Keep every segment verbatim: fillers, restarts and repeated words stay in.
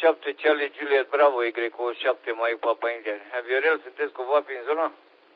șapte Charlie Juliet Bravo, Y O șapte Mike Papa India. Viorel, sunteți cumva prin zona?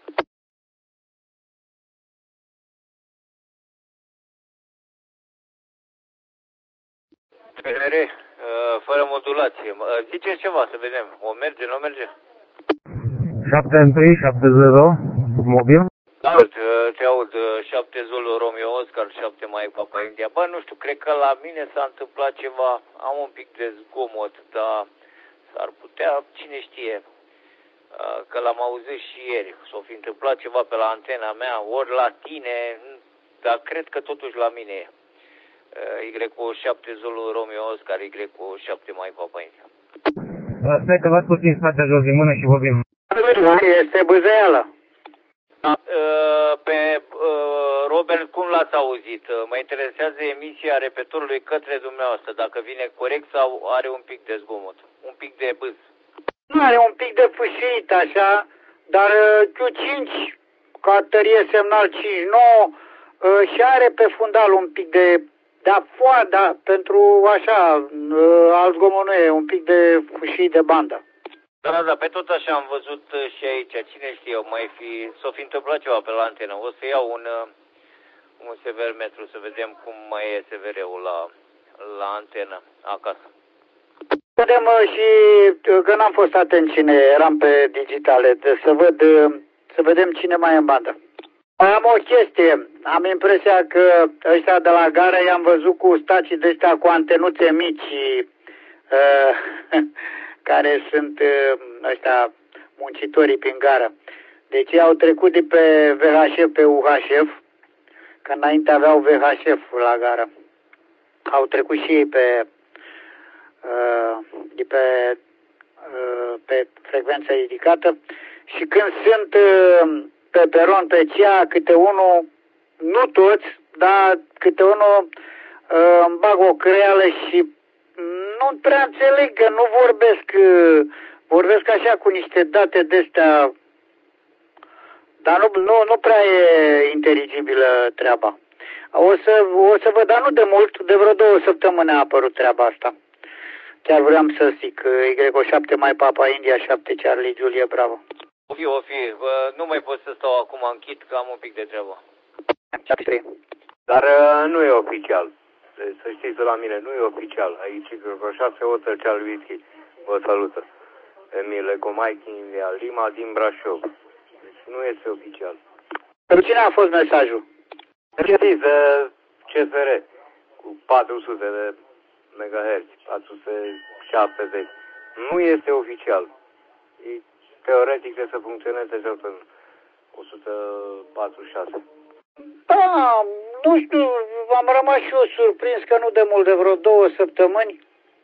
P R, fără modulație. Ziceți ceva să vedem. O merge, nu merge? șapte unu șapte zero, mobil? Aud, te aud, șapte Zulu Romeo Oscar, șapte Mike Papa India. Bă, nu știu, cred că la mine s-a întâmplat ceva, am un pic de zgomot, dar s-ar putea, cine știe, că l-am auzit și ieri. S-o fi întâmplat ceva pe la antena mea, ori la tine, dar cred că totuși la mine e. Y O șapte Zulu Romeo Oscar, Y O șapte Mike Papa India. Stai că v-ați puțin spate jos din mână și vorbim. Este bâzăială. Pe Robert, cum l-ați auzit? Mă interesează emisia repetorului către dumneavoastră, dacă vine corect sau are un pic de zgomot, un pic de bâz. Nu, are un pic de fâșit așa, dar Q cinci, ca tărie semnal cinci nouă, și are pe fundal un pic de, da, foa, da, pentru așa, alt zgomot nu e, un pic de fâșit de bandă. Da, da, da, pe tot așa am văzut și aici, cine știe, mai fi, s-o fi întâmplat ceva pe la antenă. O să iau un, un sever metru să vedem cum mai e S V R-ul la, la antenă acasă. Vedem și că n-am fost atent cine eram pe digitale, de să văd, să vedem cine mai e în bandă. Am o chestie, am impresia că ăștia de la gară i-am văzut cu stacii de ăștia cu antenuțe mici, uh, care sunt ăștia muncitorii prin gară. Deci ei au trecut de pe V H F pe U H F, că înainte aveau V H F la gară. Au trecut și ei pe, de pe, pe frecvență ridicată și când sunt pe peron pe cea, câte unul, nu toți, dar câte unul îmi bag o creală și nu prea înțeleg că nu vorbesc, vorbesc așa cu niște date de-astea, dar nu, nu, nu prea e inteligibilă treaba. O să, o să văd, dar nu de mult, de vreo două săptămâni a apărut treaba asta. Chiar vreau să zic, Y O șapte Mike Papa India, șapte Charlie Julia Bravo. O fi, o fi, bă, nu mai pot să stau acum închid, că am un pic de treabă. Dar uh, nu e oficial. Să știți la mine, nu e oficial. Aici Y O șase Hotel Charlie Whisky vă salută. Emil Eco Mike India Lima din Brașov. Deci nu este oficial. Pentru cine a fost mesajul? Știți de C F R cu patru sute de megahertz, patru sute șaptezeci. Nu este oficial. E, teoretic trebuie să funcționeze cel în o sută patruzeci și șase. Da, nu știu, am rămas și eu surprins că nu de mult, de vreo două săptămâni.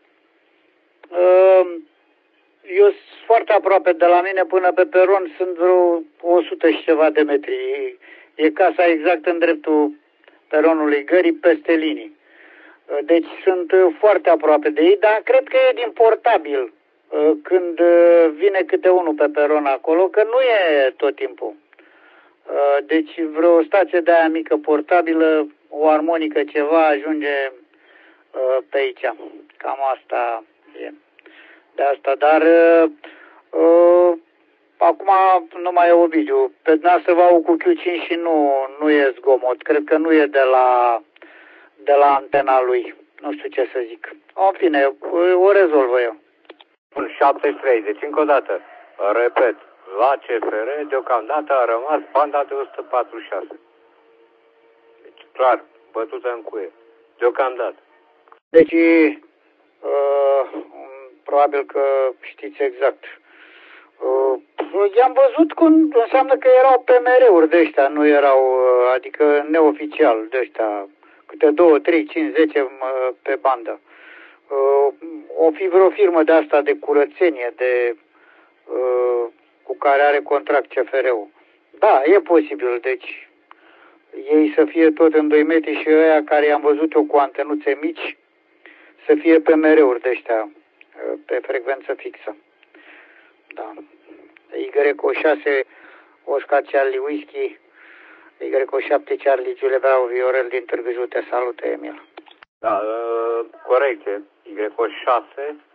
Eu sunt foarte aproape de la mine până pe peron, sunt vreo o sută și ceva de metri. E casa exact în dreptul peronului gării, peste linii. Deci sunt foarte aproape de ei, dar cred că e din portabil când vine câte unul pe peron acolo, că nu e tot timpul. Deci vreo stație de aia mică portabilă, o armonică ceva ajunge pe aici. Cam asta e. De asta, dar uh, acum nu mai e Ovidiu. Pe dumneavoastră vă au cu Q cinci și nu, nu e zgomot. Cred că nu e de la, de la antena lui. Nu știu ce să zic. În fine, o rezolvă eu. Bun, șapte treizeci. Încă o dată, repet, la C F R deocamdată a rămas banda de o sută patruzeci și șase. Deci, clar, bătută în cuie. Deocamdată. Deci, uh, probabil că știți exact. Uh, i-am văzut cum înseamnă că erau P M R-uri de ăștia, nu erau, uh, adică neoficial de ăștia, câte două, trei, cinci, zece uh, pe bandă. Uh, o fi vreo firmă de asta de curățenie, de, uh, cu care are contract C F R-ul. Da, e posibil, deci ei să fie tot în doi metri și ăia care i-am văzut eu cu antenuțe mici, să fie P M R-uri de ăștia pe frecvență fixă. Da. Y O șase Oscar Charlie Whisky, Y O șapte Charlie Julia Bravo Viorel din Târgu Jiu, te salută, Emil. Da, uh, corect, Y O șase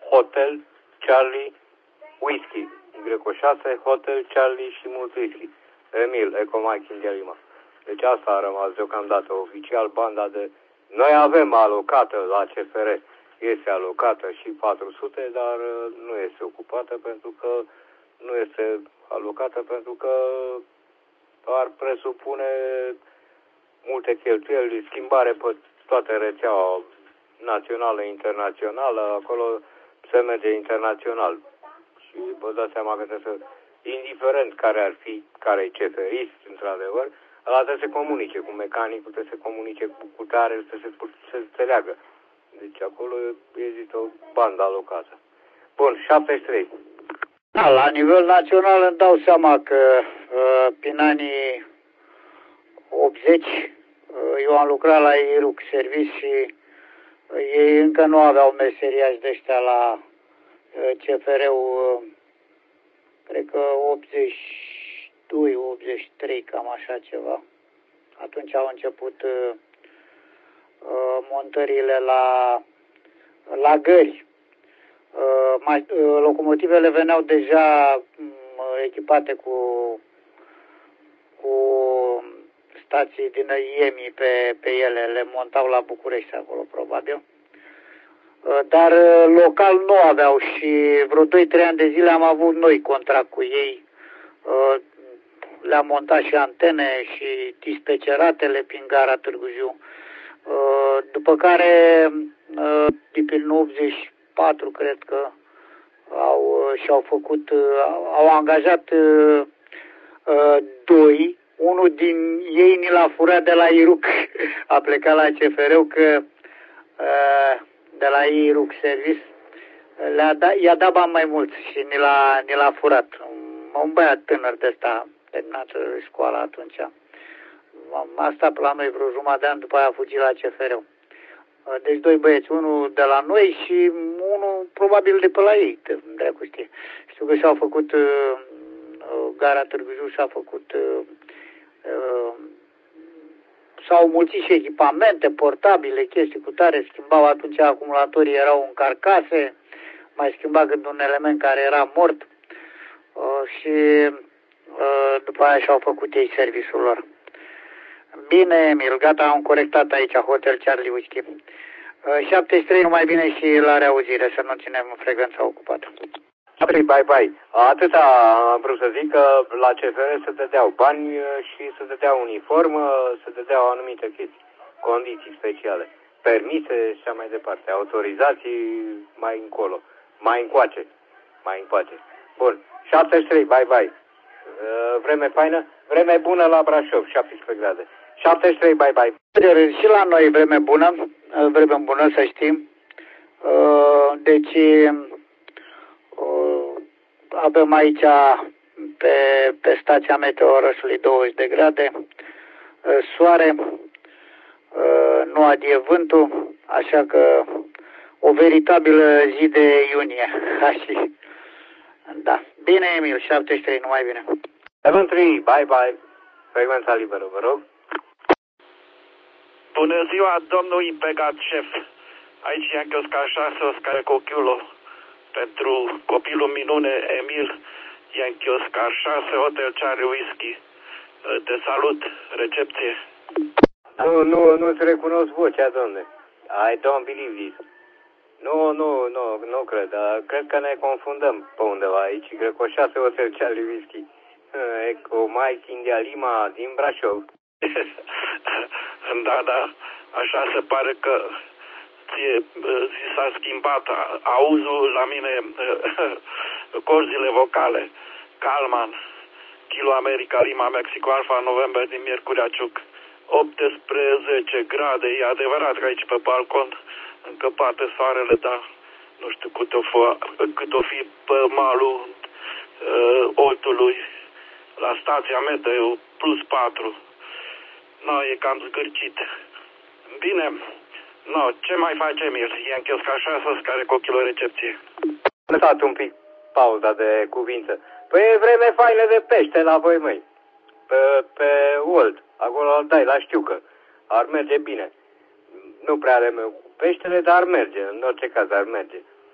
Hotel Charlie Whisky. Y șase, Hotel Charlie și mult whisky. Emil, Eco Mike India Lima. Deci asta a rămas deocamdată oficial banda de... Noi avem alocată la C F R, este alocată și patru sute, dar nu este ocupată pentru că nu este alocată pentru că ar presupune multe cheltuieli, schimbare pe toată rețeaua națională, internațională, acolo se merge internațional. Și vă dați seama că trebuie să, indiferent care ar fi, care e ceferist, într-adevăr, ăla trebuie să comunice cu mecanicul, trebuie să comunice cu cutare, trebuie să se înțeleagă. Deci acolo există o bandă alocată. Bun, șaptezeci și trei. Da, la nivel național îmi dau seama că uh, prin anii optzeci uh, eu am lucrat la Iruc Service și uh, ei încă nu aveau meseriași de ăștia la uh, C F R-ul, uh, cred că optzeci și doi optzeci și trei, cam așa ceva. Atunci au început uh, uh, montările la, la gări. Uh, locomotivele veneau deja uh, echipate cu, cu stații din I E M I pe, pe ele, le montau la București acolo, probabil. Uh, dar uh, local nu aveau și vreo doi trei ani de zile am avut noi contract cu ei. Uh, le-am montat și antene și dispeceratele prin gara Târgu Jiu. Uh, după care, uh, din optzeci și patru, cred că, au, și-au făcut, au angajat uh, uh, doi, unul din ei ni l-a furat de la Iruc, a plecat la C F R-ul că uh, de la Iruc Service le-a da, i-a dat bani mai mulți și ni l-a, ni l-a furat. Un băiat tânăr de ăsta, terminat școala atunci. A stat la noi vreo jumătate de an, după aia a fugit la C F R-ul. Deci doi băieți, unul de la noi și unul probabil de pe la ei, de dracu știe. Știu că și-au făcut uh, gara Târgu Jiu, și-a făcut uh, uh, s-au mulțit și echipamente portabile, chestii cu tare, schimbau atunci acumulatorii, erau în carcase, mai schimba când un element care era mort uh, și uh, după aia și-au făcut ei serviciul lor. Bine, Emil, gata, am corectat aici Hotel Charlie Whisky. șaptezeci și trei, numai bine și la reauzire, să nu ținem frecvența ocupată. Bye, bye. Atâta am vrut să zic că la C F R se dădeau bani și se dădea uniformă, se dădeau anumite chestii, condiții speciale, permise și așa mai departe, autorizații mai încolo, mai încoace, mai încoace. Bun, șaptezeci și trei, bye, bye. Vreme faină, vreme bună la Brașov, șaptesprezece grade. șaptezeci și trei, bye, bye. Și la noi vreme bună, vreme bună să știm. Deci avem aici pe, pe stația meteo orașului douăzeci de grade, soare, nu adie vântul, așa că o veritabilă zi de iunie. Da. Bine, Emil, șaptezeci și trei, numai bine. șaptezeci și trei, bye, bye. Frecvența liberă, vă rog. Bună ziua, domnul impegat șef. Aici e Oscar șase, Oscar Cochiulo. Pentru copilul minune, Emil, Yankee Oscar șase, Hotel Charlie Whisky. Te salut, recepție. Nu, nu, nu-ți recunosc vocea, domne. I don't believe this. Nu, nu, nu, nu cred, dar cred că ne confundăm pe undeva aici. Greco șase, Hotel Charlie Whisky. Eco Mike India Lima din Brașov. Da, da, așa se pare că ție ți s-a schimbat auzul la mine, corzile vocale. Calman, Kilo America Lima Mexico Alfa November din Miercurea Ciuc. optsprezece grade, e adevărat că aici pe balcon încăpate soarele, dar nu știu cât o, fă, cât o fi pe malul uh, Oltului la stația meteo plus patru. No, e cam zgârcit. Bine, no, ce mai facem el? E închis ca așa, care cu o kilo recepție. Am lăsat un pic pauza de cuvinte. Păi e vreme faină de pește la voi, măi. Pe, pe Old, acolo îl dai la știucă. Ar merge bine. Nu prea are meu cu peștele, dar ar merge. În orice caz ar merge.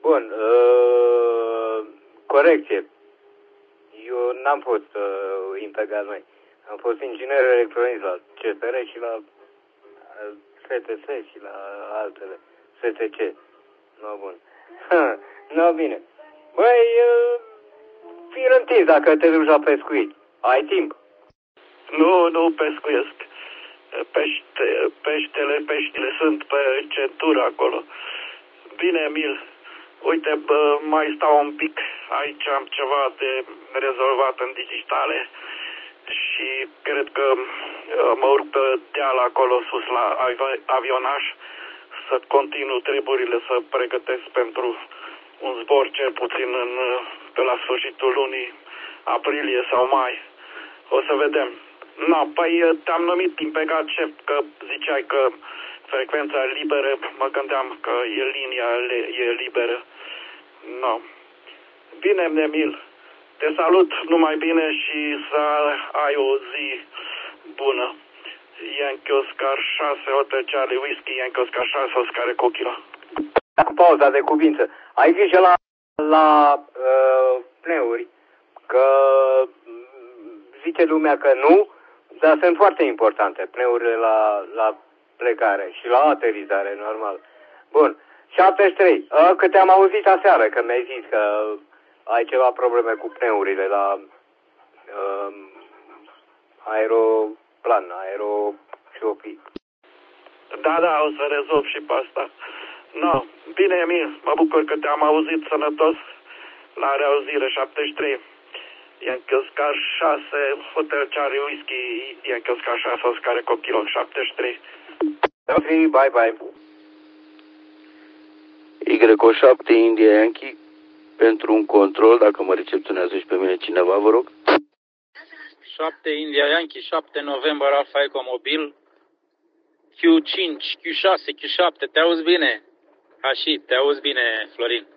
Bun, uh, corecție. Eu n-am fost uh, impegat noi. Am fost inginer electronic la C F R și la uh, S T S și la altele. S T C. No, bun. No, bine. Băi, uh, fii răntins dacă te duci la pescuit. Ai timp. Nu, nu pescuiesc. Pește, peștele, peștile sunt pe centură acolo. Bine, Emil. Uite, bă, mai stau un pic. Aici am ceva de rezolvat în digitale și cred că mă urc pe deal acolo sus la avionaj să continu treburile, să pregătesc pentru un zbor cel puțin în, pe la sfârșitul lunii aprilie sau mai. O să vedem. No, păi te-am numit impegat șef că ziceai că frecvența e liberă, mă gândeam că e linia e liberă. No. Bine, Emil, te salut, numai bine și să ai o zi bună. Yankee Oscar șase, Hotel Charlie Whiskey, Yankee Oscar șase, Oscar Eco Kilo. Cu pauza de cuvință. Ai grijă la, la uh, pneuri, că zice lumea că nu, dar sunt foarte importante pneurile la, la plecare și la aterizare, normal. Bun. șaptezeci și trei. Că te-am auzit aseară, că mi-ai zis că ai ceva probleme cu pneurile la uh, aeroplan, aero și opii. Da, da, o să rezolv și pe asta. No, bine, Emil, mă bucur că te-am auzit sănătos. La reauzire, șaptezeci și trei. Yankee Oscar șase, Hotel Charlie Whiskey, Yankee Oscar șase, Oscar Eco Kilo, șaptezeci și trei. Bye, bye. Y O șapte India Yankee, pentru un control, dacă mă recepționează și pe mine cineva, vă rog. șapte India Yankee, șapte November Alpha Eco Mobil, Q cinci, Q șase, Q șapte, te auzi bine? Așa, te auzi bine, Florin.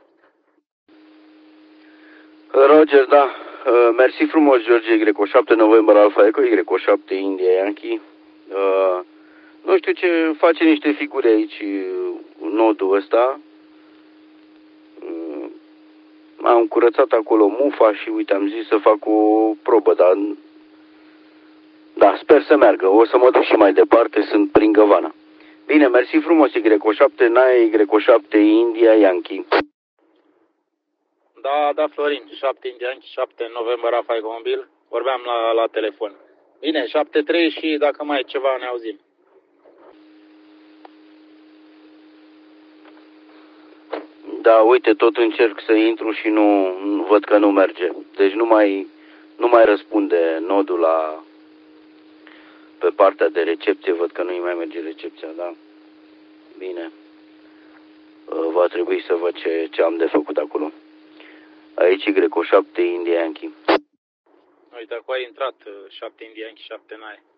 Roger, da. Uh, mersi frumos, George. Y O șapte November Alpha Eco, Y O șapte India Yankee. Uh, nu știu ce, face niște figuri aici, nodul ăsta. Uh, am curățat acolo mufa și uite, am zis să fac o probă, dar da, sper să meargă. O să mă duc și mai departe, sunt prin Găvana. Bine, mersi frumos, Y O șapte, N A E, Y O șapte India Yankee. Da, da, Florin, șapte India Yankee, șapte November Alpha Eco Mobil, vorbeam la, la telefon. Bine, șapte trei și dacă mai e ceva ne auzim. Da, uite, tot încerc să intru și nu văd că nu merge. Deci nu mai, nu mai răspunde nodul la pe partea de recepție, văd că nu-i mai merge recepția, da? Bine. Va trebui să văd ce, ce am de făcut acolo. Aici Y O șapte India Yankee. Uite, acum a intrat șapte India Yankee, șapte N A E.